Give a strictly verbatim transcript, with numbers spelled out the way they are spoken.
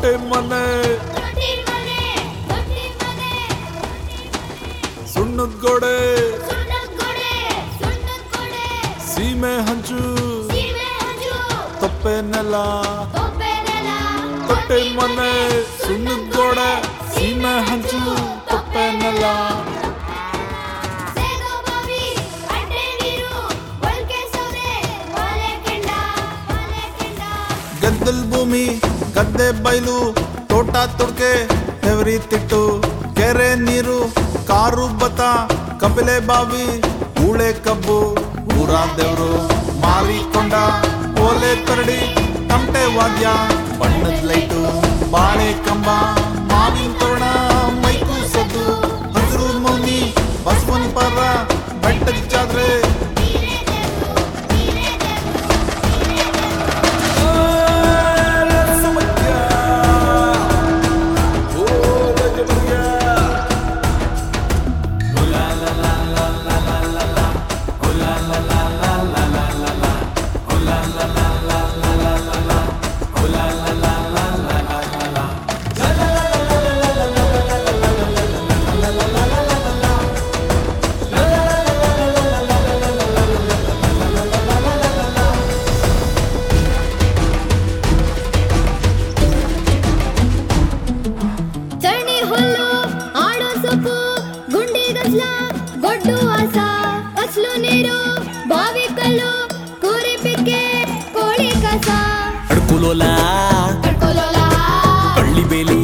ತೊಟ್ಟೆ ಮನೆ ಸುಣ್ಣದ ಗೋಡೆ ಸೀಮೆ ಹಂಚು ತೊಪ್ಪೆ ನೆಲ ತೊಟ್ಟೆ ಮನೆ ಸುಣ್ಣದ ಗೋಡೆ ಸೀಮೆ ಹಂಚು ತೊಪ್ಪೆ ನೆಲ ಗದ್ದಲ್ ಭೂಮಿ ಗದ್ದೆ ಬೈಲು ತೋಟ ತುಡ್ಕೆ ಹೆವರಿ ತಿಟ್ಟು ಕೆರೆ ನೀರು ಕಾರು ಬತ ಕಪಿಲೆ ಬಾವಿ ಹೂಳೆ ಕಬ್ಬು ಊರ ದೇವ್ರು ಮಾರಿಕೊಂಡ ಓಲೆ ಕರಡಿ ತಮಟೆ ವಾದ್ಯ ಬಣ್ಣದ ಲೈಟು ಬಾಳೆ ಕಂಬ ಮಾವಿನ ತೋರಣ ಮೈಕು ಸದ್ದು ಹಸಿರು ಮೌನಿ ಬಸವನ್ ಪರ ಬೆಟ್ಟದ ಜಾತ್ರೆ ಗೊಡ್ಡು ಆಸ ಫಸ್ಲು ನೀರು ಬಾವಿ ಕಲ್ಲು ಕೂರಿ ಪಿಕ್ಕೆ ಕೋಳಿ ಕಸ ಅಡ್ಕುಲೋಲ ಕಳ್ಕೊಳ್ಳೋಲ ಕಳ್ಳಿ ಬೇಲಿ